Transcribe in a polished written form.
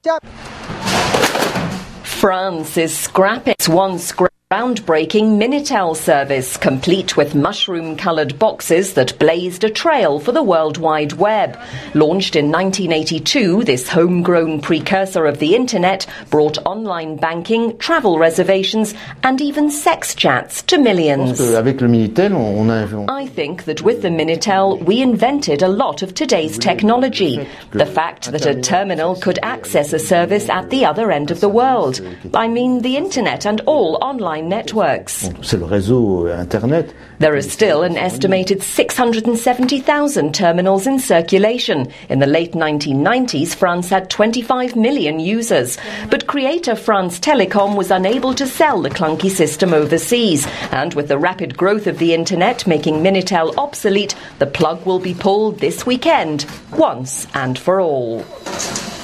France is scrapping its once groundbreaking Minitel service, complete with mushroom-coloured boxes that blazed a trail for the World Wide Web. Launched in 1982, this homegrown precursor of the internet brought online banking, travel reservations and even sex chats to millions. I think that with the Minitel, we invented a lot of today's technology. The fact that a terminal could access a service at the other end of the world. I mean the internet and all online networks. There are still an estimated 670,000 terminals in circulation. In the late 1990s, France had 25 million users. But creator France Telecom was unable to sell the clunky system overseas. And with the rapid growth of the internet making Minitel obsolete, the plug will be pulled this weekend, once and for all.